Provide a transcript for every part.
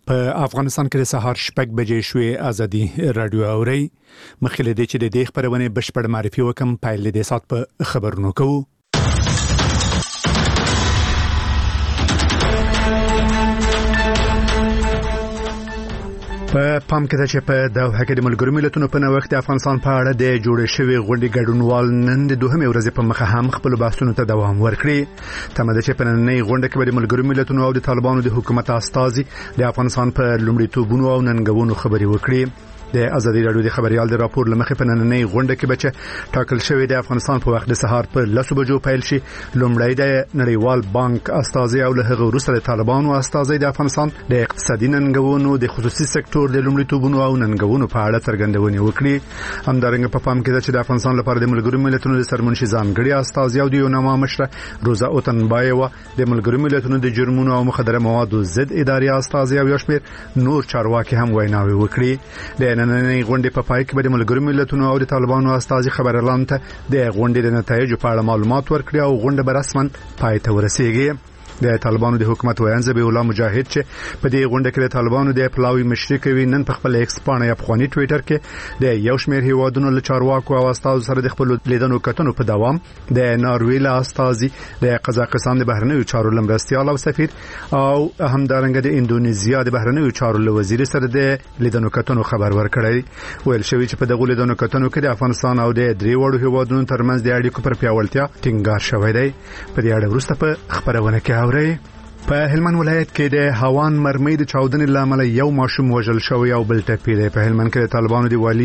په افغانستان کې د سهار 6 بجې شوې ازادي رادیو اوري مخکې د چې د خبرونه بشپړ معرفي وکم پایل د سات په خبرونو کوو. په پام کې ده چې په دوحه کې د ملګرو ملتونو په نوښت د افغانستان په اړه د جوړ شوی غونډې ګډونوال نن د دوهمې ورځې په مخه هم خپل بحثونو ته دوام ورکړي. تمه ده چې په نننۍ غونډه کې د ملګرو ملتونو او د طالبانو د حکومت استازي د افغانستان په لومړیتوبونو او ننګونو خبرې وکړي. د ازادي رادیو د خبريال د راپور لمخې په نننۍ غونډه کې بچ ټاکل شوی د افغانستان په وخت د سهار په 10 بجو پیل شي. لومړی د نړیوال بانک استازي او له هغه وروسته د طالبانو استازي د افغانستان د اقتصادي ننګونو د خصوصي سکتور د لومړیتوبونو او ننګونو په اړه څرګندونې وکړي. همدارنګه په پام کې ده چې د افغانستان لپاره د ملګرو ملتونو د سرمنشي ځانګړي استازي او د یوناما مشره روزا اوتنبایوا د ملګرو ملتونو د جرمونو او مخدره موادو ضد اداري استازي او یشمیر نور چارواکي هم ویناوي وکړي. د نننۍ غونډې په پای کې به د ملګرو ملتونو او د طالبانو استازي خبرلاند ته د غونډې د نتایجو په اړه معلومات ورکړي او غونډه به رسماً پای ته ورسیږي. د طالبانو د حکومت ویان زبی الله مجاهد چې په دې غونډه کې د طالبانو د پلاوی مشري کوي نن په خپل ایکس باندې افغاني ټوئیټر کې د یو شمېر هیوادونو له چارواکو او استادو سره د خپل لیدنو کتنو په دوام د ناروې له استازي د قزاقستان د بهرنیو چارو لمرستيال او سفیر او همدارنګه د اندونیزیا د بهرنیو چارو له وزیر سره د لیدنو کتنو خبر ورکړی. ویل شوی چې په دغه لیدنو کتنو کې د افغانستان او د درې وړو هیوادونو ترمنځ د اړیکو پر پیاوړتیا ټینګار شوی دی. په دې اړه وروسته په خبرونه کې په هلمند ولایت کې د هوان مرمۍ د چاودنې لامل یو ماشوم وژل شوی او بل ټپي دی. په هلمند کې د طالبانو دی والی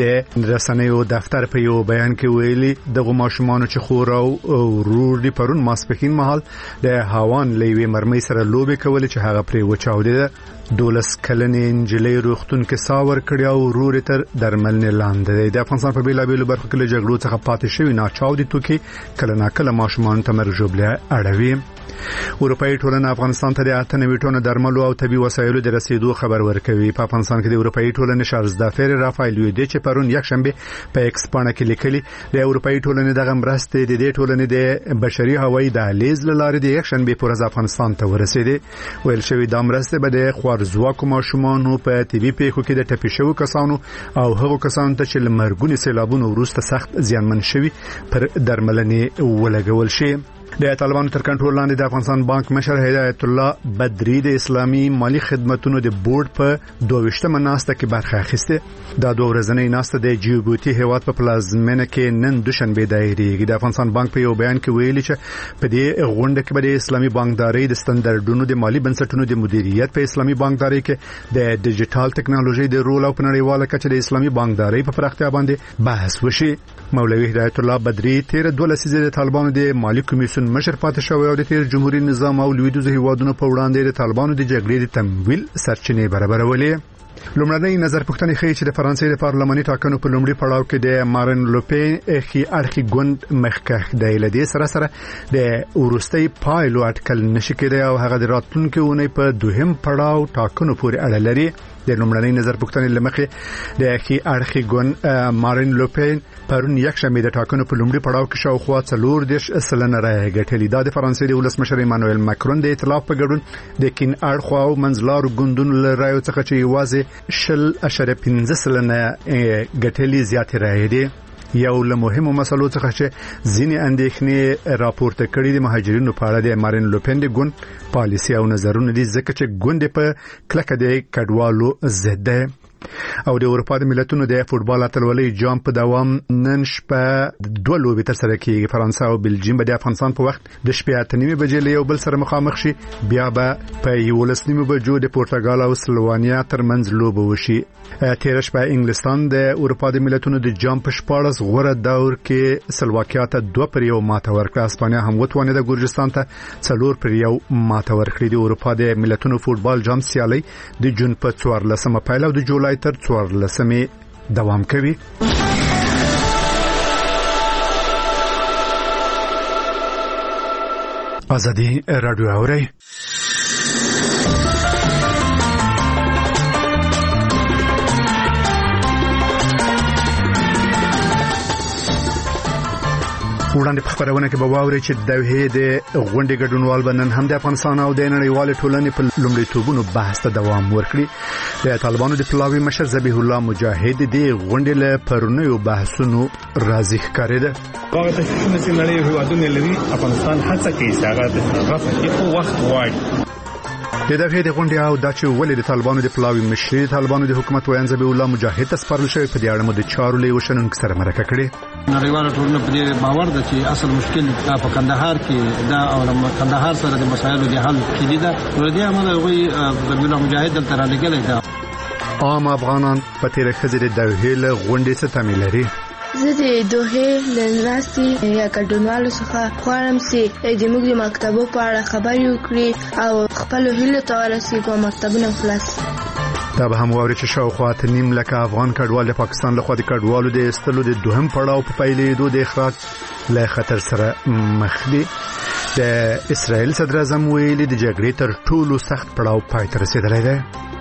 د رسنیو دفتر په یو بیان کې ویلي دغه ماشومان چې خور او ورور دی پرون ماسپخین مهال د هوان لوي مرمۍ سره لوبي کول چې هغه پرې وچاودې. 12 کلنې انجلۍ روغتون کې ساور کړی او ورور تر درملنې لاندې دی. د افغانستان په بیلابیلو برخو کې له جګړو څخه پاتې شوی ناچاودي توکي کله ناکله ماشومان ته مرګ ژوبله اړوي. اروپאי ټولنه افغانستان ته د 98 ټن درملو او طبي وسایلو د رسیدو خبر ورکوي. په افغانستان کې د اروپאי ټولنې شارزدافر رافایل یودی چې پرون یک شنبه په ایکس باندې کې لیکلي د اروپאי ټولنې دغه مرستې د دې ټولنې د بشري هوایي دهلیز لاره د یک شنبه پورز افغانستان ته ورسېده. ویل شوی د مرستې به د خوارزواکو ماشومانو په طبي پیښو کې د ټپي شوو کسانو او هغو کسانو ته چې لمرګونی سیلابونو وروسته سخت زیانمن شوي پر درملنې ولګول شي. د طالبانو تر کنټرول لاندې د افغانستان بانک مشر هدایت الله بدری د اسلامي مالی خدماتو د بورډ په 22مه ناسته کې برخه اخیسته. دا دوه ورځنۍ ناسته د جیبوتي هیواد په پلازمینه کې نن دوشنبه دایریږي. د افغانستان بانک په یو بیان کې ویلي چې په دې غونډه کې د اسلامي بانکداري د ستاندردونو د مالی بنسټونو د مدیریت په اسلامي بانکداري کې د ډیجیټل ټکنالوژي د رول او په نړیواله کچه د اسلامي بانکداري په پراختیا باندې بحث وشي. مولوی هدایت الله بدری 13 لسیزه د طالبانو د مالی کمیسیون مشر پاتې شوی او د تیر جمهوریت نظام او لویدیځ هیوادونو په وړاندې د طالبانو د جګړې د تمویل سرچینې برابرولې. لومړنۍ نظر پوښتنې ښیي چې د فرانسې د پارلماني ټاکنو په لومړي پړاو کې د مارین لوپین اخی اړخي ګوند مخکښ دی. لدې سره د ورستۍ پایلو اټکل نشي کېدای او هغه د راتلونکو اونۍ په دوهم پړاو ټاکنو پورې اړه لري. د لومړنۍ نظر پوښتنې لمخې د اخی اړخي ګوند مارین لوپین پرون یک شنبه د ټاکنو په لومړي پړاو کې شاوخوا 40% رایه ګټلې. دا د فرانسې د ولسمشر ایمانوئل ماکرون د ائتلاف په ګډون د کین اړخوا او منځلارو ګوندونو له رایو څخه چې یوازې 0.15% ګټلې زیات رایه دي. یو له مهمو مسلو څخه چې ځینې اندېښنې راپورته کړې د مهاجرینو په اړه د مارین لوپین د ګوند پالیسي او نظرونه دي ځکه چې ګوند په کلکه د کډوالو ضد ده. او د اروپا د ملتونو د فوتبال اتلولۍ جام په دوام نن شپه دوه لوبې تر سره کیږي. فرانسه او بلجیم به د افغانستان په وخت د شپې 8:30 بجې له یو بل سره مخامخ شي. بیا به په 11:30 بجو د پرتګال او سلوانیا ترمنځ لوبه وشي. تیر شپه انګلستان د اروپا د ملتونو د جام په 14 غوره دور کې سلواکیا ته 2-1 ماته ورکړه. اسپانیا هم وتوانه د ګورجستان ته 4-1 ماته ورکړه. د اروپا د ملتونو فوتبال جام سیالي د جون په 14مه پیل او د جولای تر 14مه دوام کوي. ازادي رادیو اوري. وړاندې په خبرونه کې به واوري چې د دوحې د غونډې ګډونوال بنن هم د افغانستان او د نړیوال ټولنې په لومړیتوبونو بحث ته دوام ورکړي. د طالبانو د پلاوي مشر ذبیح الله مجاهد د غونډې له پرونیو بحثونو راضي ښکارېده. هغه تشویشونه چې نړۍ هیوادونه لري افغانستان هڅه کوي چې هغه د رفع کې وخت غواړي. د دغه د غونډې او د چې ولې د طالبانو د پلاوي مشر طالبانو د حکومت ویان ذبیح الله مجاهد ته سپارل شوی په دې اړه مو د چارو له وشنونکو سره مرکه کړې. نړیواله ټولنه په دې باور ده چې اصل مشکل په کندهار کې دا او کندهار سره د مسایلو د حل کېدی دا ورته عمل وي ذبیح الله مجاهد تر لګلې دا عام افغانان په تیر خزر د دوحې له غونډې څخه تامل لري. زه د دوحې لنراستي یا ګډونوالو څخه غواړم چې د موږ د مکتبو په اړه خبرې وکړي او خپل هیلو ته ورسیږو مکتبونه خلاص. دا به هم واوري چې شاوخوا 9 لکه افغان کډوال د پاکستان لخوا د کډوالو د استلو د دوهم پړاو په پیلېدو د اخراج له خطر سره مخ دي. د اسرائیل صدر اعظم ویلي د جګړې تر ټولو سخت پړاو پای ته رسیدلی دی.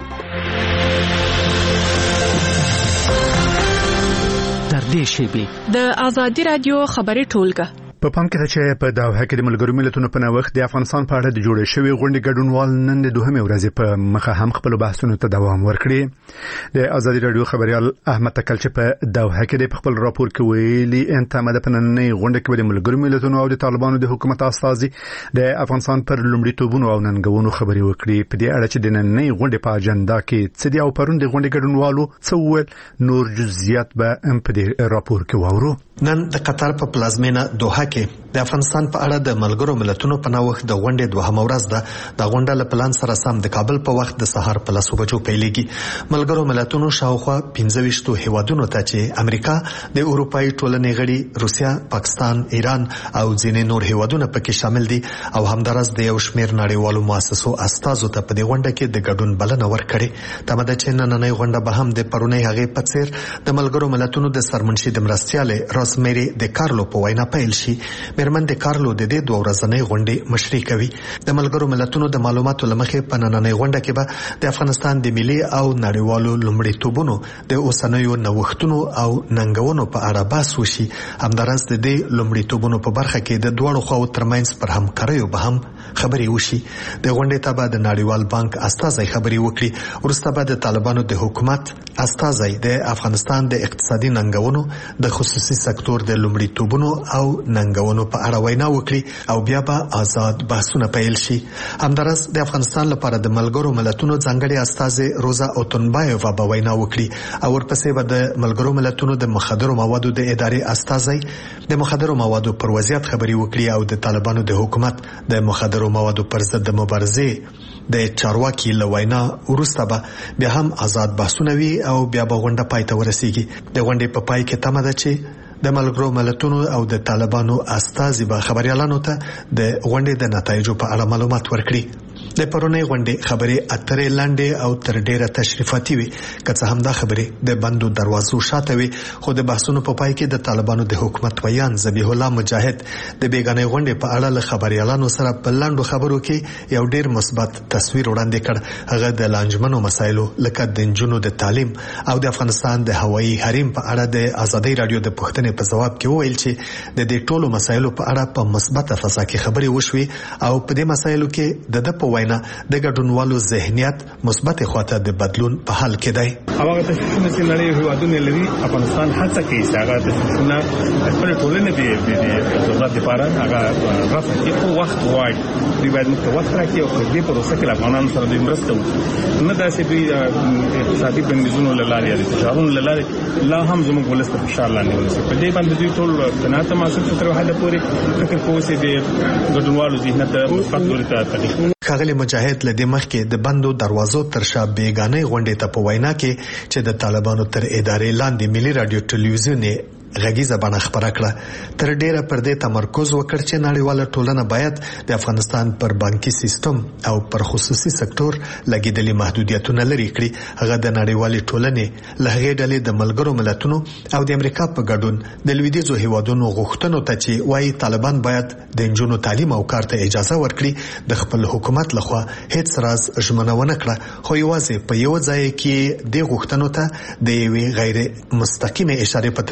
د آزادي رادیو خبري ټولګه په پام کې چې په دوحه کې د ملګرو ملتونو په نوښت د افغانستان په اړه د جوړې شوی غونډې ګډونوال نن د دوهمې ورځې په مخه هم خپل بحثونو ته دوام ورکړي. د آزادي رادیو خبريال احمد تکل چې په دوحه کې د خپل راپور کې ویلي انتماده په نننۍ غونډه کې د ملګرو ملتونو او د طالبانو د حکومت استازي د افغانستان پر لومړیتوبونو او ننګونو خبري وکړي. په دې اړه چې د نننۍ غونډې په اجنډا کې څه دی او پرون د غونډې ګډونوالو څه ویل نور جزئیات به په دې راپور کې واورو. نن د قطر په پلازمینه دوحه کې د افغانستان په اړه د ملګرو ملتونو په نوښت د غونډې دوهمه ورځ ده. د غونډې له پلان سره سم د کابل په وخت د سهار په 10 بجو پیلېږي. ملګرو ملتونو شاوخوا 15 هیوادونو ته چې امریکا، د اروپאי ټولنې غړي، روسیا، پاکستان، ایران او ځینې نور هیوادونه پکې شامل دي او همدارس د یو شمېر نړیوالو مؤسسو استازو ته په دې غونډه کې د ګډون بلنه ورکړې. تماده چې نننۍ غونډه به هم د پرونی هغه په څیر د ملګرو ملتونو د سرمنشي د مرستياله روزمری د کارلو په وینا پیل شي. مېرمن د کارلو د دې دوه ورځنۍ غونډې مشري کوي. د ملګرو ملتونو د معلوماتو لمخې په نننۍ غونډه کې به د افغانستان د ملي او نړیوالو لومړیتوبونو د اوسنیو نوښتونو او ننګونو په اړه بحث وشي. همدارس د دې لومړیتوبونو په برخه کې د دوه خواو ترمنځ پر همکاریو به هم خبري وشي. د غونډې ته به د نړیوال بانک استازي خبري وکړي. ورسته به د طالبانو د حکومت استازي د افغانستان د اقتصادي ننګونو د خصوصي سکتور د لومړیتوبونو او ننګونو په اړه وینا وکړي او بیا به آزاد بحثونه پیل شي. همدارس د افغانستان لپاره د ملګرو ملتونو ځانګړي استازي روزا اوتونبایووا به وینا وکړي او ورپسې به د ملګرو ملتونو د مخدرو موادو د ادارې استازي د مخدرو موادو پر وضعیت خبري وکړي او د طالبانو د حکومت د مخدرو موادو پر ضد د مبارزې د چارواکي لوینا ورسته به بیا هم آزاد بحثونه وي او بیا به غونډه پای ته ورسیږي. د غونډې په پای کې تمه ده چې د ملګرو ملتونو او د طالبانو استازي به خبريالانو ته د غونډې د نتایجو په اړه معلومات ورکړي. د پرونی غونډې خبرې اترې لاندې او تر ډیره تشریفاتي وي. که څه هم دا خبرې د بندو دروازو شاته وي، خو د بحثونو په پای کې د طالبانو د حکومت ویان ذبیح الله مجاهد د بیگانه غونډې په اړه له خبريالانو سره په لاندو خبرو کې یو ډیر مثبت تصویر وړاندې کړ. هغه د لانجمنو مسایلو لکه د جنونو د تعلیم او د افغانستان د هوایي حریم په اړه د آزادي رادیو د پوښتنې په جواب کې وویل چې د دې ټولو مسایلو په اړه په مثبته فضا کې خبرې وشوي او په دې مسایلو کې د په وینا د ګډونوالو ذهنیت مثبت خواته د بدلون په حال کې دی. هغه تشویشونه چې نړۍ هیوادونه لري افغانستان هڅه کوي چې هغه تشویشونه خپل ټولنې د ضرورت لپاره هغه رفع کې وخت غواړي. دوی باید موږ ته وخت راکړي او په دې پروسه کې افغانانو سره د مرسته وکړي. نه دا چې دوی اقتصادي بندیزونو له لارې یا تجارتونو له لارې لا هم زموږ ولست په شان لاندې ولست په دې باندې دوی ټول قناعت محسوس تر حد پورې فکر کوي چې د ګډونوالو ذهنیت مثبت لوري ته تغیر. ښاغلی مجاهد له دې مخکې د بندو دروازو تر شا بیگانه غونډې ته په وینا کې چې د طالبانو تر ادارې لاندې ملي رادیو ټلویزیون غږیزه بڼه خبره کړه. تر ډیره پر دې تمرکز وکړ چې نړیواله ټولنه باید د افغانستان پر بانکي سیستم او پر خصوصي سکتور لګیدلي محدودیتونه لري کړي. هغه د نړیوالې ټولنې له هغې ډلې د ملګرو ملتونو او د امریکا په ګډون د لویدیځو هیوادونو غوښتنو ته چې وايي طالبان باید د نجونو تعلیم او کار ته اجازه ورکړي د خپل حکومت لخوا هیڅ راز ژمنه ونه کړه، خو یوازې په یو ځای کې د غوښتنو ته د یوې غیر مستقیمه اشاره په ترڅ کې وویل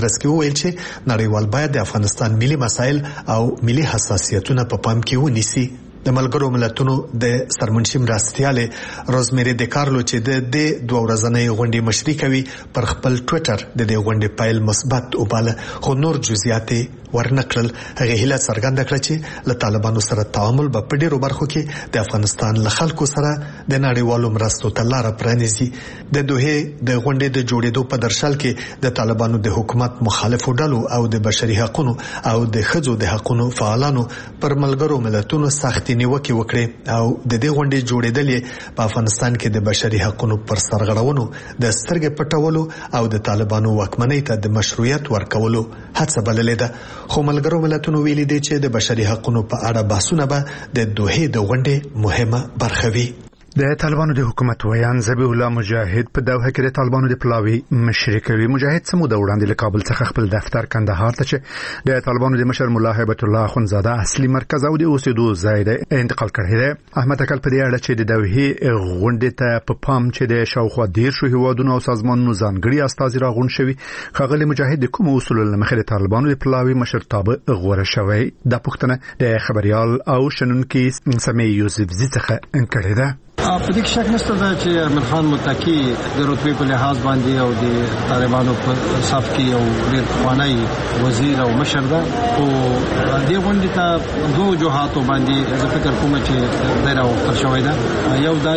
ویل چې نړیوال باید د افغانستان ملي مسایل او ملي حساسیتونه په پام کې ونیسي. د ملګرو ملتونو د سرمنشي مرستیاله روزمیری د کارلو چې د 2 ورځنۍ غونډې مشري کوي پر خپل ټوئیټر د دې غونډې پایل مثبت وباله، خو نور جزئیات ورنکړل. هغه هیله څرګنده کړه چې له طالبانو سره تعامل په ډېرو برخو کې د افغانستان له خلکو سره د نړیوالو مرستو ته لار پرانیزي. د دوه د غونډې د جوړېدو په درشل کې د طالبانو د حکومت مخالفو ډلو او د بشري حقوقو او د ښځو د حقوقو فعالانو پر ملګرو ملتونو سخت نیوکه وکړه او د دې غونډې جوړېدل په افغانستان کې د بشري حقوقو پر سرغړونو د سترګې پټولو او د طالبانو واکمنۍ ته د مشروعیت ورکولو هڅه بللې ده. خو ملګرو ملتونو ویلي دي چې د بشري حقوقو په اړه بحثونه به د دوه د غونډې مهمه برخه وي. د طالبانو د حکومت ویان ذبیح الله مجاهد په دوحه کې د طالبانو د پلاوی مشري کوي. مجاهد سموده وړاندې له کابل څخه خپل دفتر کندهار ته چې د طالبانو د مشر مولا هیبت الله اخونزاده اصلي مرکز او د اوسېدو ځای د انتقال کړی دی. احمد اکل په دې اړه چې د دوحه غونډې ته په پام چې د شاوخوا 10 هیوادونو او سازمانونو ځانګړي استازي راغون شوي، خغلی مجاهد د کوم اصول لمخې د طالبانو د پلاوی مشرتابه غوړه شوی. د پښتنه د خبريال او شنونکي سمې یوسف زی څخه انکړی ده. په دې کې شک نشته دا چې امیر خان متقی د رتبې په لحاظ باندې او د طالبانو په صف کې یو ډېر پخوانی وزیر او مشر ده. او دې غونډې ته دوه وجوهاتو باندې زه فکر کوم چې دا راوړل شوی ده. یو دا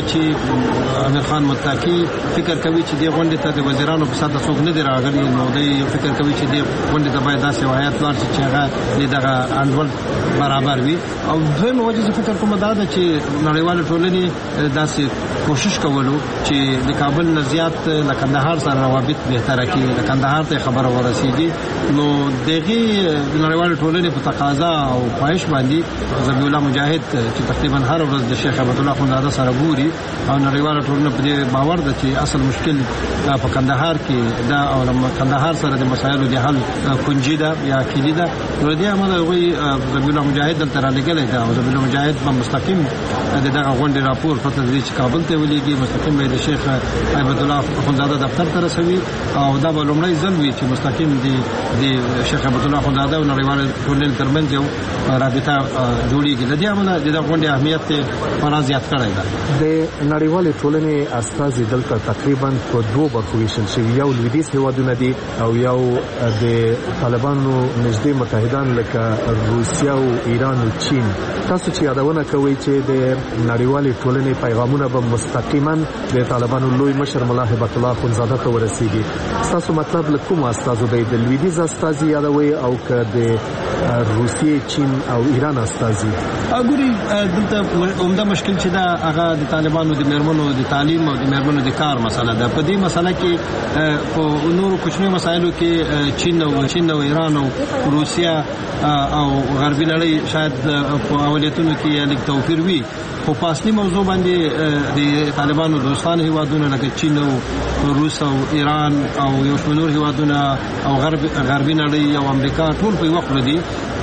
چې امیر خان متقی فکر کوي چې دې غونډې ته د وزیرانو په ساده څوک نه دی راغلی، نو دوی فکر کوي چې دې غونډې ته باید داسې وایات لار چې هغه دغه انډول برابر وي. او دویم وجه زه فکر کوم دا ده چې نړیوال ټولنې داسې کوشش کولو چې د کابل نه زیات د کندهار سره روابط بهتره کړي، د کندهار ته خبره ورسیږي. نو دغه نړیوال ټولنې په تقاضا او خواهش باندې ذبیح الله مجاهد چې تقریبا هر ورځ د شیخ عبد الله اخونزاده سره ګوري او نړیوال ټولنه په دې باور ده چې اصل مشکل په کندهار کې دا او کندهار سره د مسایلو د حل کنجي ده یا کلی ده. نو دې عمل وی ذبیح الله مجاهد دلته را لګلې ده او ذبیح الله مجاهد په مستقیم دغه غونډې راپور فتح چې کابل ته ولېږي، مستقیم به د شیخ هیبت الله اخونزاده دفتر ته رسوي او دا به لومړی ځل وي چې مستقیم د شیخ هیبت الله اخونزاده او نړیوال ټولنې ترمنځ یو رابطه جوړیږي. د دې عمله د غونډې اهمیت خورا زیات کړی ده. د نړیوال ټولنې استازي دلته تقریبا په دوه برخو ویشل شوي، یو لویدیځ هیوادونه دي او یو د طالبانو نږدې متحدان لکه روسیا او ایران او چین. تاسو چې یادونه کوي چې د نړیوال ټولنې پیغامونه به مستقیما د طالبانو لوی مشر مولا هیبت الله اخونزاده ته ورسیږي، تاسو مطلب له کوم استازو دی؟ د لویدیځ استازي یادوي او که د روسیې، چین او ایران استازي؟ اګوري دلته عمده مشکل چې دا هغه د طالبانو د میرمنو د تعلیم او د میرمنو د کار مسله ده. په دې مسله کې په نورو کوچنیو مسایلو کې چین او ایران او روسیا او غربي نړۍ شاید په اولتونو کې لیک توفیر وي، خو په اصلي موضوع باندې د طالبانو دوستان هیوادونه لکه چین او روس او ایران او یو شمېر هیوادونه او غربي نړۍ او امریکا ټول په وخت لري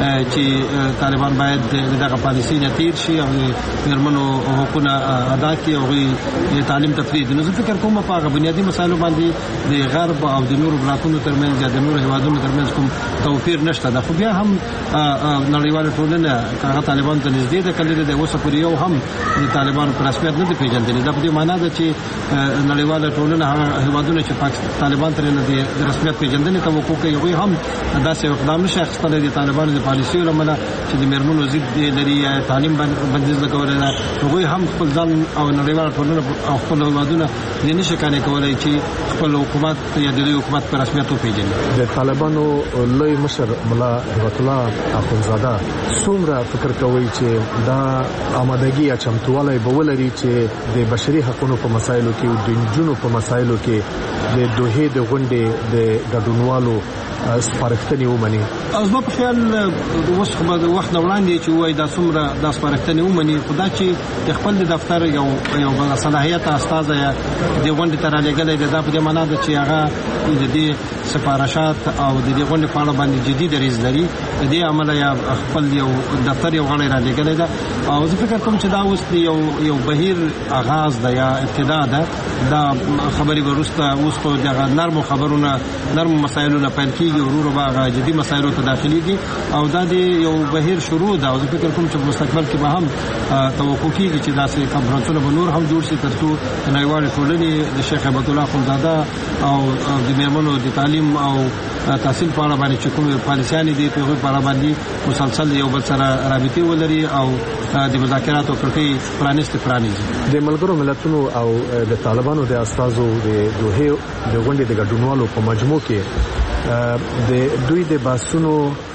چې طالبان باید دغه پالیسي نه تیر شي او میرمنو حقوقونه ادا کړي او تعلیم تفرید. نو زه فکر کوم په هغه بنیادی مسایلو باندې د غرب او د نورو بلاکونو ترمنځ یا د نورو هیوادونو ترمنځ کوم توپیر نشته ده. خو بیا هم نړیواله ټولنه هغه طالبان ته نږدې ده کړي ده، اوس پورې یو هم د طالبانو په رسمیت نه پیژندل. دا په دې معنی ده چې نړیواله ټولنه هغه هیوادونه چې طالبان ترې نه د رسمیت پیژندنې توقع کوي هغوی هم داسې اقدام نشي اخیستلی د طالبانو د پالیسیو له امله چې د میرمنو ضد لري یا تعلیم بندیز لګولی ده. هغوی هم خپل ځان او نړیواله ټولنه او خپل هیوادونه دې نشي قانع کولی چې خپل حکومت یا د دوی حکومت په رسمیت وپېژني. د طالبانو لوی مشر مولا هیبت الله اخونزاده څومره فکر کوي چې دا آمادګي یا چمتوالی به ولري چې د بشري حقوقو په مسایلو کې او د نجونو په مسایلو کې د دوه د غونډې د ګډونوالو سپارښتنې ومني؟ زما په خیال اوس خو د وخت وړاندې چې وایي دا څومره دا سپارښتنې ومني، خو دا چې د خپل د دفتر یو صلاحیت استازی د غونډې ته رالېږلی دی، دا په دې معنا ده چې هغه د دې سفارشات او د دې غونډې په اړه باندې جدي دریځ لري دې عمل یا خپل یو دفتر یو غړی را لګلې ده او زه فکر کوم چې دا اوس یو بهیر آغاز ده یا ابتدا ده دا خبري ورسته اوس په دغه نرمو خبرونه نرمو مسایلو نه پیل کیږي ورور باغ جدي مسایلو ته داخليږي او دا د یو بهیر شروع ده او زه فکر کوم چې په مستقبل کې به هم توقع کیږي چې داسې کنفرانسونه به نور هم جوړ شي ترڅو نړیوال ټولنې د شیخ عبد الله خونزاده او د میرمنو د تعلیم او تحصیل په اړه باندې چې کوم پالیسیانې دي په اړه باندې مسلسل یو بل سره رابطه ولري او د مذاکراتو کړکۍ پرانیزي. د ملګرو ملتونو او د طالبانو د استازو د دوه د غونډې د ګډونوالو په مجموع کې د دوی د باسونو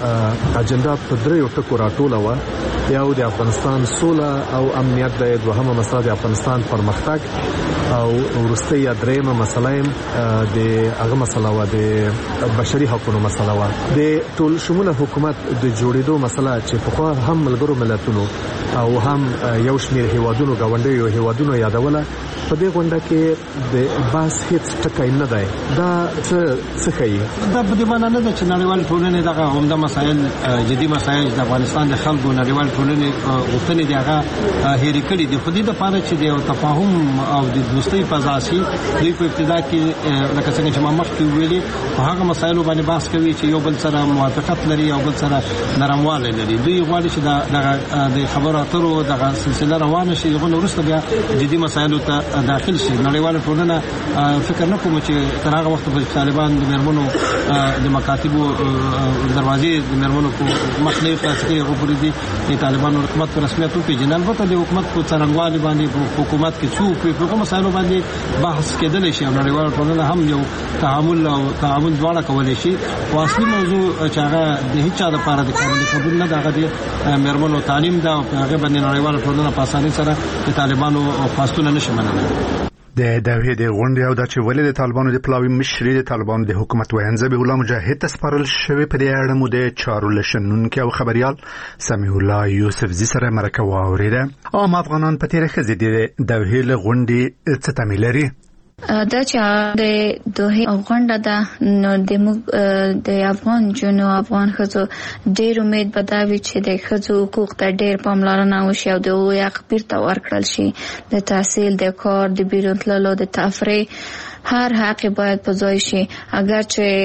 اجنډا په دریو ټکو راټوله و. یو د افغانستان سوله او امنیت د دوهمه مسله د افغانستان پرمختګ او ورسته یا دریمه مسله د هغه مسله و د بشري حقوقو مسله و. د ټول شموله حکومت د جوړېدو مسله چې په خو هم ملګرو ملتونو او هم یو شمېر هیوادونو غونډې هیوادونو یادوله په دې غونډه کې د باس هیڅ ټکی نه دی. دا څه کوي؟ دا په دې معنی نه ده چې نړیوال ټولنې دغه عمده مسایل جدي مسایل د افغانستان د خلکو نړیوال ټولنې غوښتنې دي هغه هېرې کړې دي. خو دې لپاره چې د تفاهم او د دوستۍ فضا شي دوی په ابتدا کې لکه څنګه چې ما مخکې ویلي په هغه مسایلو باندې بحث کوي چې یو بل سره موافقت لري او بل سره نرموالی لري. دوی غواړي چې د خبرو اترو دغه سلسله روانه شي دغه وروسته بیا جدي مسایلو ته داخل شي. نړیواله ټولنه فکر نه کوم چې تر هغه وخت په طالبان د میرمنو د مکاتبو دروازې د میرمنو په مخنیوي کې غوړي دي د طالبانو حکومت په رسمیت وپیژني. البته د حکومت په څرنګوالي باندې په حکومت کې څوک په کوم مسایلو باندې بحث کېدل شي او نړیواله ټولنه هم یو تعامل دواړه کولای شي. او اصلي موضوع چې هغه د هیڅ چا لپاره د قبول نه دغه د میرمنو تعلیم دا او هغه باندې نړیواله ټولنه په اسانۍ سره د طالبانو خواستونه نشي منلای. د دوی د غونډې او د چې ولې د طالبانو د پلاوی مشري د طالبانو د حکومت وینځ به الله مجاهد تسپارل شوی په دې اړه مو د چارو لشنونکو او خبريال سمیع الله یوسف زی سره مرکه واوریده. او افغانان په تیر خزې د دوی له غونډې څه تمایل لري؟ دا چې د دوه غونډه ده نو د افغان جنو افغان خزو ډېر امید بداوي چې د خزو حقوق ته ډېر پاملرنه وشي او د حق بیرته ورکړل شي. د تحصیل د کار د بیرون تللو د تفریح هر حق باید په ځای شي. اگر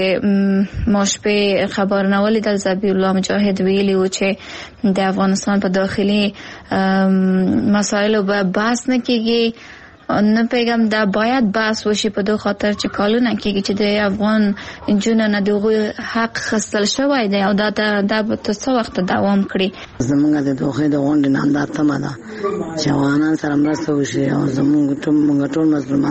چې ماشپه خبر نه ولیدل زبی الله مجاهد ویلی و چې د افغانستان په داخلي مسایلو به بحث نه کیږي. نه پیغام دا باید بحث وشي په دوه خاطر چې کالونه کېږي چې د افغان جنونو نه دغه حق خصل شوی دی او دا به څه وخت دوام کړي. زمونږ د دوه د غونډې نن دا تمه ده چې افغانان سره مرسته وشي او زمونږ ټول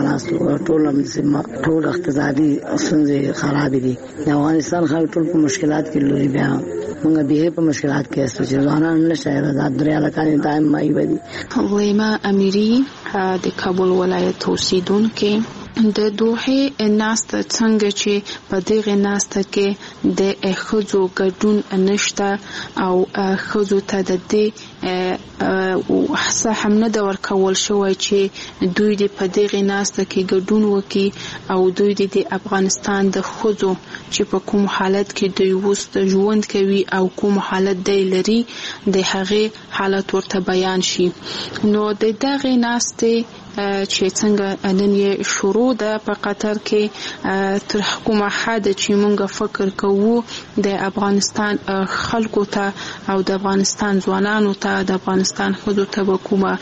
مظلومان ټول اقتصادي ستونزې خراب دي. د افغانستان خلک ټول په مشکلات کې لوري بیا موږ به په مشکلات کې اسو چې ځوانان نشه آزاد دریا لکانې دائم مای ودی. ویما امیری د کابل ولایت اوسیدونکو د دوه ناست څنګه چې په دغه ناست کې د خزو ګډون نشته او خزو ته د دې وحصه هم نه د ورکول شوی چې دوی د په دغه ناست کې ګډون وکي او دوی د افغانستان د خزو چې په کوم حالت کې دوی وست ژوند کوي او کوم حالت دی لري د هغه حالت ورته بیان شي. نو د دغه ناست چې څنګه نن یې شروع ده په قطر کې تر حکومت حد چې موږ فکر کوو د افغانستان خلکو ته او د افغانستان ځوانانو ته د افغانستان خودو ته کومه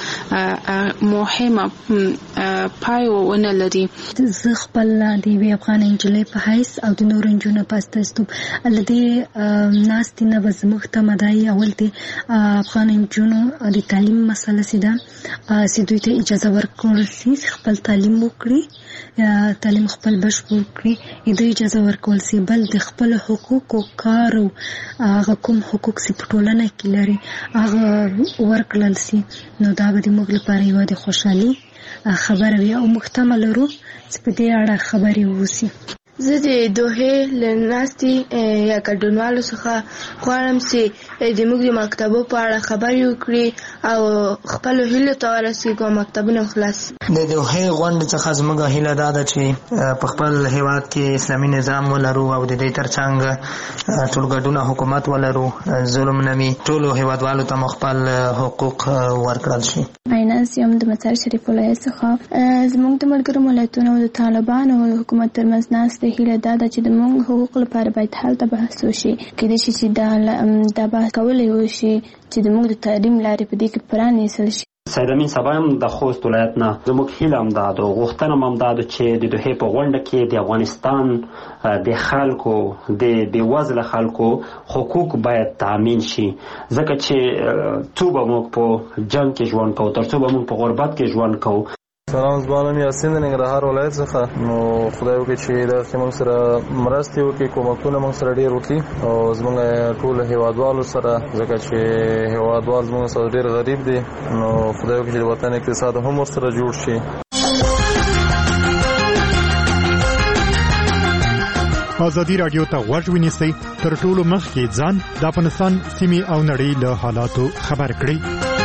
مهمه پای ونه لري. زه خپل د افغان انجلۍ په حیث او د نور انجونو په استازیتوب الدې ناستې نه به زموږ ته مدعي اول د افغان انجونو د تعلیم مسله سیده چې دوی ته اجازه ورکړل شي خپل تعلیم وکړي تعلیم خپل بشپړ کړي د اجازه ورکول شي بل د خپل حقوق او کار او هغه کوم حقوق چې په ټولنه کې لري هغه ورکړل شي. نو دا به موږ لپاره یو د خوشحالي خبره وي او محتمل ورو چې په دې اړه خبرې وسی. زه د دوحې له ناستې یا ګډونوالو څخه غواړم چې زموږ د مکتبو په اړه خبرې وکړي او خپلو هیلو ته ورسېږو او مکتبونه خلاص. د دوحې غونډې څخه زموږ هیله دا ده چې په خپل هیواد کې اسلامي نظام ولرو او د دې ترڅنګ ټولګډونه حکومت ولرو، ظلم نه وي، ټولو هیوادوالو ته خپل حقوق ورکړل شي. عیناز یم د مطار شریف ولایت څخه. زموږ د ملګرو ملتونو او د طالبانو او د حکومت ترمنځ ناستې هیله دا ده چې د موږ حقوق لپاره باید هلته بحث وشي. کېدای شي چې دا بحث کولی وشي چې د موږ د تعلیم لارې په دې کې پرانیستل شي. سید امین صاحب هم د خوست ولایت نه زموږ هیله هم دا ده، غوښتنه هم دا ده چې د دوحې په غونډه کې د افغانستان د خلکو د بېوزله خلکو حقوق باید تامین شي، ځکه چې څو به موږ په جنګ کې ژوند کوو، تر څو به موږ په غربت کې ژوند کوو. سلام، زما نوم یاسین د ننګرهار ولایت څخه. نو خدای وکړي چې داسې موږ سره مرستې وکړي، کومکونه موږ سره ډېر وکړي او زموږ ټول هیوادوالو سره، ځکه چې هیوادوال زموږ سره ډېر غریب دي. نو خدای وکړي چې د وطن اقتصاد هم ورسره جوړ شي. ازادي راډیو ته غوږ ونیسئ، تر ټولو مخکې ځان د افغانستان سیمې او نړۍ له حالاتو خبر کړئ.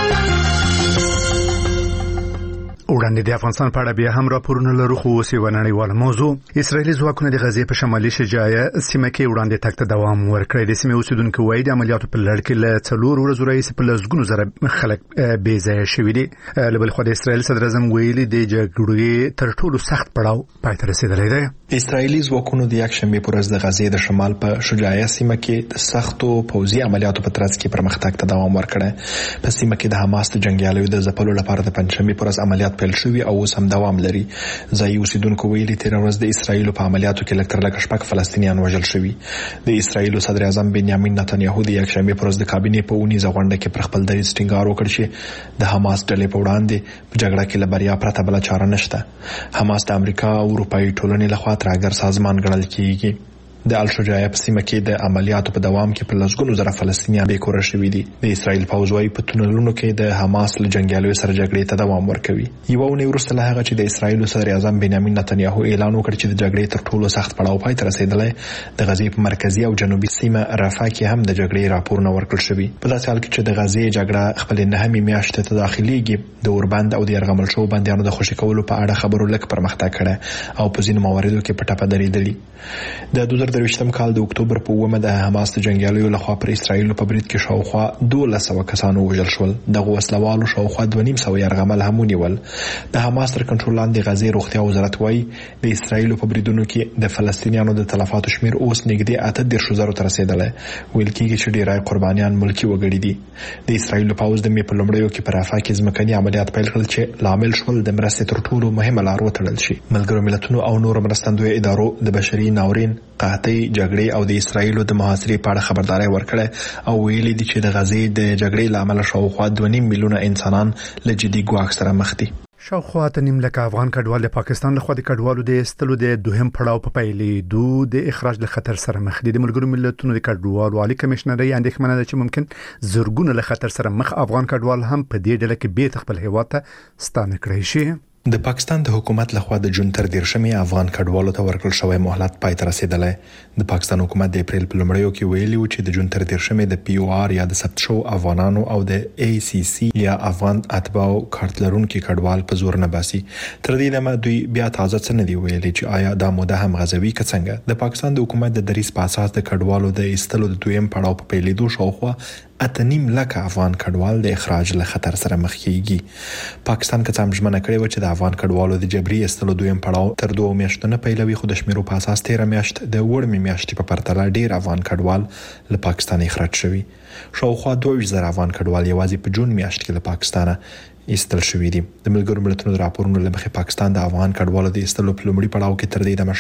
وړاندې د افغانستان په اړه بیا هم راپورونه لرو، خو اوس یو نړیواله موضوع. اسرایلي ځواکونه د غزې په شمالي شجاعیه سیمه کې وړاندې تګ ته دوام ورکړی. د سیمې اوسیدونکو وایي د عملیاتو په لړ کې له 4 ورځو راهیسې په لسګونو زره خلک بې ځایه شوي دي. له بلې خوا د اسرایل صدر اعظم ویلي د جګړې تر ټولو سخت پړاو پای ته رسېدلی دی. اسرایلی ځواکونو د یکشنبه پر ورځ د غزې د شمال په شجاعیه سیمه کې د سختو پوځي عملیاتو په ترڅ کې پرمختګ ته دوام ورکړی. په سیمه کې د حماس د جنگیالیو د ځپلو لپاره د پنځشنبه پر ورځ عملیات پیل شوي او اوس هم دوام لري. ځایي اوسیدونکو ویلي تیر ورځ د اسرایل په عملیاتو کې لکه شپږ فلسطینیان وژل شوي. د اسرایل صدر اعظم بنیامین نتنیاهو د یکشنبه پر ورځ د کابینې په اونیزه غونډه کې پر خپل دریځ ټینګار وکړ چې د حماس ډلې په وړاندې په جګړه کې له بریا پرته بل چاره نشته. حماس د امریکا او اروپایي ټولنې لخوا ترهګر سازمان ګڼل کیږي. د الشجاعیه په سیمه کې د عملیاتو په دوام کې په لسګونو زره فلسطینیان بې کوره شوي دي. د اسرایل پوځ وايي په تونلونو کې د حماس له جنگیالیو سره جګړې ته دوام ورکوي. یو ونې وروسته له هغه چې د اسرایل صدر اعظم بنیامین نتنیاهو اعلان وکړ چې د جګړې تر ټولو سخت پړاو پای ته رسیدلی، د غزې په مرکزی او جنوبي سیمه رفح کې هم د جګړې راپورونه ورکړل شوي. په داسې حال کې چې د غزې جګړه خپل نهمې میاشتې ته داخليږي، د اوربند او د یرغمل شوو بندیانو د خوشي کولو په اړه خبرو لږ پرمختګ کړی او په ځینو مواردو کې په ټپه درېدلي. د 2023م کال د اکتوبر په 9 د حماس د جنگیالیو لخوا پر اسرایل په برید کې شاوخوا 1200 کسانو وژل شول. دغه وسلوالو شاوخوا 2.5 یرغمل هم ونیول. د حماس تر کنټرول لاندې غزې روغتیا وزارت وايي د اسرایل په بریدونو کې د فلسطینیانو د تلفاتو شمیر اوس نږدې 38,000 ته رسیدلی. ویل کېږي چې ډیری قربانیان ملکی وګړي دي. د اسرایل پوځ د می په لومړیو کې پر رفح کې ځمکني عملیات پیل کړل چې لامل شول د مرستې تر ټولو مهمه لار وتړل شي. ملګرو ملتونو او نور مرستندوی ادارو د بشري ناورین، قحطۍ، جګړې او د اسرایل د محاصرې په اړه خبرداري ورکړه او ویلي دي چې د غزې د جګړې لامل شاوخوا 2.5 میلیونه انسانان له جدي ګواښ سره مخ دي. شاوخوا 9 لک افغان کډوال د پاکستان لخوا د کډوالو د استلو د دوهم پړاو په پیلېدو د اخراج له خطر سره مخ دي. د ملګرو ملتونو د کډوالو عالی کمشنري اندېښمنه ده چې ممکن زرګونه له خطر سره مخ افغان کډوال هم په دې ډله کې بیرته خپل هیواد ته ستانه کړی شي. د پاکستان د حکومت لخوا د جون تر 13 افغان کډوالو ته ورکړل شوی مهلت پای ته رسیدلی. د پاکستان حکومت د اپریل په لومړیو کې ویلي و چې د جون تر 13 د پی او آر یا د ثبت شو افغانانو او د ای سی سی یا افغان اتباع کارت لرونکي کډوال په زور نه باسي. تر دې دمه دوی بیا تازه څه نه دی ویلي چې آیا دا موده هم غزوي که څنګه. د پاکستان د حکومت د دریځ په اساس د کډوالو د ایستلو د دویم پړاو په پیلېدو شاوخوا 8.5 لک افغان کډوال د اخراج له خطر سره مخ کیږي. پاکستان که څه ژمنه کړې و چې د افغان کډوالو د جبري ایستلو دویم پړاو تر 2 میاشتو نه پیلوي، خو د شمیرو په اساس 13 میاشت د وړمې میاشتې په پرتله ډیر افغان کډوال له پاکستان اخراج شوي. شاوخوا 20,000 افغان کډوال یوازې په جون میاشت کې له پاکستانه ایستل شوي دي. د ملګرو ملتونو د راپورونو له مخې پاکستان د افغان کډوالو د ایستلو په لومړي پړاو کې تر دې د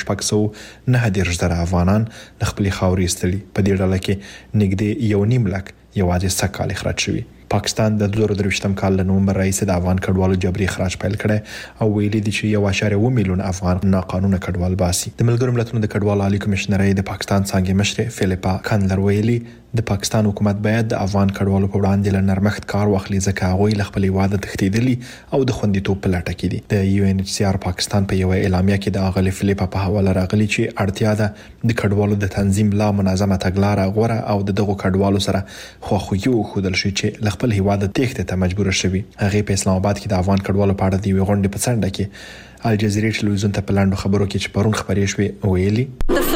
909 افغانان له خپل خاورې ایستلي. په دې ډله کې نږدې 1.5 لک یوازې سکهال اخراج شوي. پاکستان د 2023م کال له نومبر راهیسې د افغان کډوالو جبري اخراج پیل کړي او ویلي دي چې 1.1 میلیون افغان ناقانونه کډوال باسي. د ملګرو ملتونو د کډوالو عالی کمشنرۍ د پاکستان څنګه مشر فلیپا کانلر ویلي د پاکستان حکومت باید د افغان کډوالو په وړاندې له نرمښت کار واخلي ځکه هغوی له خپل هیواد تښتېدلي او د خوندیتوب په لټه کې دي. د UNHCR پاکستان په یو اعلامیه کې د اغلی فلیپا په حواله راغلي چې اړتیا ده د کډوالو د تنظیم لا منظمه تګلارې غوره او دغه کډوالو سره خواخوږي وښودل شي چې له خپل هیواد تښتې ته مجبور شوي. هغه په اسلام آباد کې د افغان کډوالو په اړه د یو غونډې په څنډه کې الجزیرې ټلویزیون ته په لاندو خبرو کې چې پرون خبرې شوې ویلي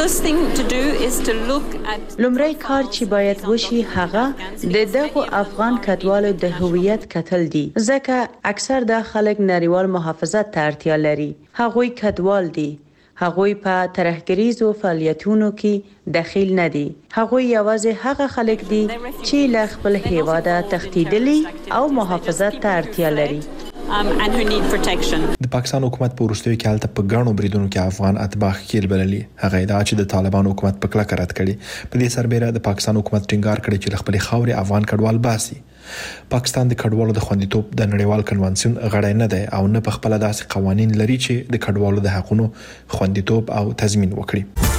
لومړی کار چې باید وشي هغه د دغه افغان کډوالو د هویت کتل دي ځکه اکثر د خلک نړیوال محافظت ته اړتیا لري. هغوی کډوال دي، هغوی په ترهګریزو فعالیتونو کې داخل نه دي. هغوی یوازې هغه خلک دي چې له خپل هیواده تښتېدلي او محافظت ته اړتیا لري. and who need protection. د پاکستان حکومت په وروستیو کې حالت په غاڼو بریدونو کې افغان اتباع ښکیل بللي. هغه ادعا چې د طالبان حکومت په کلکه رد کړي. په دې سربېره د پاکستان حکومت ټینګار کړی چې خپل خاورې افغان کډوال باسي. پاکستان د کډوالو د خوندیتوب د نړیوال کنوانسیون غړی نه دی او نه په خپل داسې قوانين لري چې د کډوالو د حقوقو خوندیتوب او تضمین وکړي.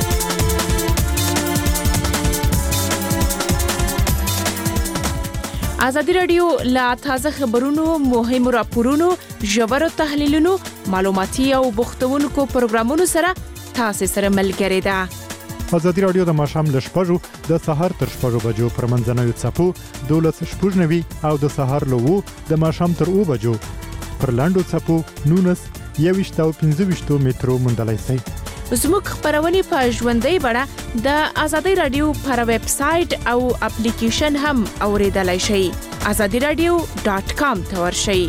ازادي رادیو لا تازه خبرونو، مهمو راپورونو، ژورو تحلیلونو، معلوماتي او بوختونکو پروګرامونو سره تاسو سره ملګری ده. ازادي رادیو د ماښام ل 6:00 د سهار تر 6:00 بجو پر منځنوي چپو 12:90 او د سهار له 2 د ماښام تر 2 بجو پر لاندو چپو 19 او 15 مترو مندلای سي. زموږ خبرونه په ژوندۍ بڼه د ازادي رادیو پر ویب سټ او اپلیکیشن هم اوریدلای شئ. azadiradio.com ته ورشئ.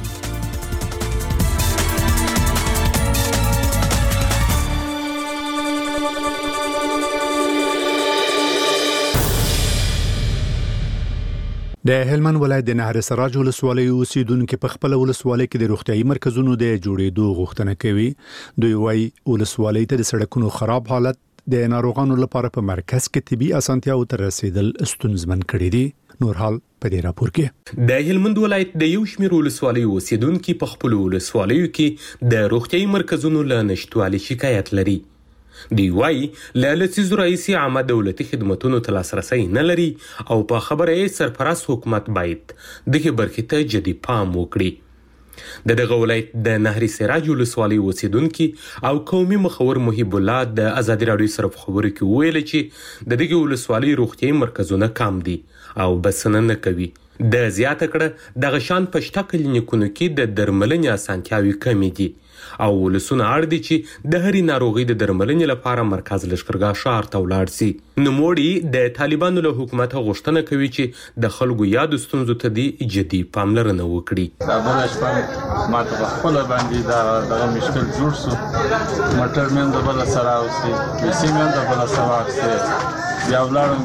د هلمند ولایت د نهر سراج ولسوالۍ اوسیدونکو په خپل ولسوالۍ کې د روغتيایي مرکزونو د جوړېدو غوښتنه کوي. دوی وايي ولسوالۍ ته د سړکونو خراب حالت د ناروغانو لپاره په مرکز کې طبي اسانتیاو ته رسیدل ستونزمن کړي دي. نور حال په دې راپور کې د هلمند ولایت د یو شمېر ولسوالۍ اوسیدونکو په خپل ولسوالیو کې د روغتيایي مرکزونو له نشټوالي شکایت لري. دی وايي له لسیزو رئیسي عامه دولتي خدماتونو ته لاسرسي نه لري او په خبره یې سرپرست حکومت باید دغه برخې ته جدي پام وکړي. دغه ولایت د نهر سراج ولسوالۍ اوسیدونکو او قومي مخور محب الله د ازادي رادیو سره خبرو کې ویل چې دغه ولسوالۍ روغتيایي مرکزونه کم دي او بسنه نه کوي. د زیاته کړه د غشان پښتا کلینیکونو کې د درملنې اسانتیاوي کمی دي او ولسونه اړ دي چې د هرې ناروغي د درملنې لپاره مرکز لشکرګاه شهر ته ولاړ شي. نوموړي د طالبانو له حکومت غوښتنه کوي چې د خلکو یاد ستونزو ته دی جدي پاملرنه وکړي. دا بل شپه ماته په خپل باندې دا مشکل جوړ شو. موټر مې د بل سره اوسي، پیسې مې د بل سره واخیستې. بیا ولاړم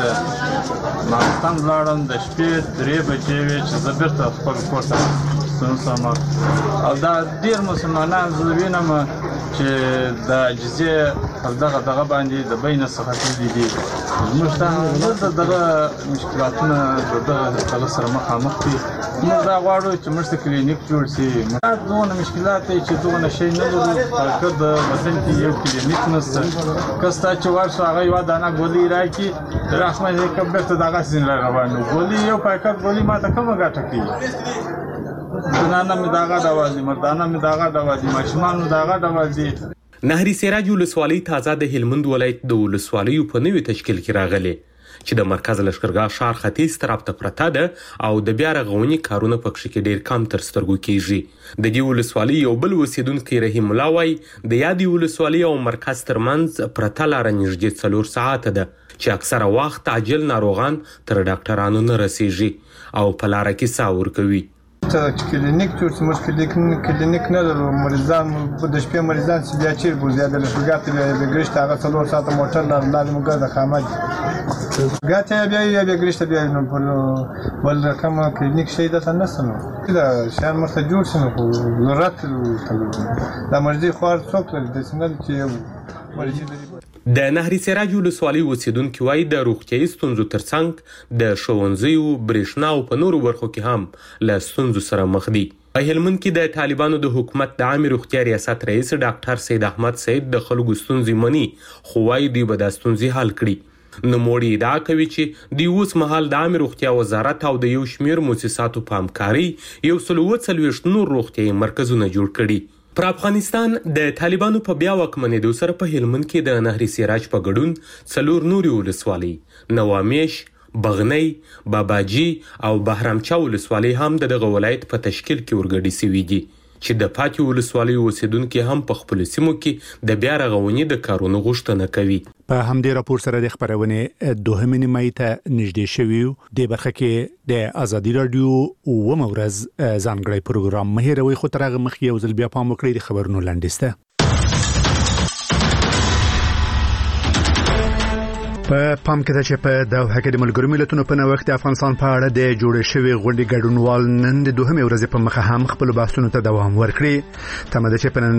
ګریشته ماستان ولاړم د شپې 3 بجې وې چې زه بیرته خپل کور ته ستون او دا ډیر مسلمانان زوینم چې د عجزې دغه باندې د بین څخه دي موږ ته دغه مشکلاتونه دغه سره مخامخ دي. موږ دا غواړو چې موږ کلینیک جوړ شي. دغه مشکلات چې دغه شی نه لري که د وطن کې یو کلینیک نشته کستا چې ورسره هغه یو دانه ګولۍ راکړي رحمت یې کبه ته دغه سین روانو ګولۍ یو پاکټ ګولۍ ماته کومه ګټه کوي. زنانه می داغه ډوازي مردانه می داغه ډوازي ماشومان داغه ډوازي. نهر سراج ولسوالۍ تازه د هلمند ولایت د ولسوالیو په نوي تشکیل کې راغلي چې د مرکز لشکرګاه ښار ختیځ طرف ته پرته ده او د بیا رغونې کارونه پکې کې ډیر کم تر سترګو کیږي. د دې ولسوالۍ یو بل اوسیدونکو رحیم الله وايي د یادې ولسوالۍ او مرکز ترمنځ پرته لار نږدې 4 ساعت ده چې اکثره وخت عاجل ناروغان تر ډاکټرانو نه رسیږي او په لار کې ساور کوي. چې کلینیک جوړ شي موږ کلینیک نه لرو. مریضان د شپې مریضان چې بیا چیر بو زیاده له شګات بیا ګرشت هغه 4 ساعت موټر لازم ګرځه خامد ګاته بیا ګرشت بیا نو په بل رقم کلینیک شي د تنسنو دا شهر مرته جوړ شنو ضرورت د مرضی خوار څوک لري د څنګه چې مرضی د نهر سراج ولسوالۍ اوسیدونکو وايي د روغتیايي ستونزو ترڅنګ د ښوونځیو برېښنا او په نورو برخو کې هم له ستونزو سره مخ دي. په هلمند کې د طالبانو د حکومت د عامه روغتیا ریاست رئیس ډاکټر سید احمد سید د خلکو ستونزې مني، خو وايي دوی به دا ستونزې حل کړي. نوموړي ادعا کوي چې د اوس مهال د عامه روغتیا وزارت او د یو شمېر مؤسساتو په همکاري 140 نور روغتیايي مرکزونه جوړ کړي. پر افغانستان د طالبانو په بیا واکمنېدو سره په هلمند کې د نهر سراج په ګډون 4 نورې ولسوالۍ نوامیش، بغنی، باباجي او بهرامچا ولسوالۍ هم دغه ولایت په تشکیل کې ورګډې شوي دي چې د پاتې ولسوالیو اوسیدونکي هم په خپلو سیمو کې د بیا رغونې د کارونو غوښتنه کوي. په همدې راپور سره د خبرونې 2 نیمې ته نږدې شوی د برخه کې د ازادي رادیو او مورز ځانګړی پروګرام مهیروي خو ترغه مخ یو ځل بیا پام وکړي د خبرونو لاندسته. په پام کې ده چې په دوحه کې د ملګرو ملتونو په نوښت د افغانستان په اړه د جوړ شوی غونډې ګډونوال نن د 2 ورځې په مخه هم خپل بحثونو ته دوام ورکړي. تمه ده چې په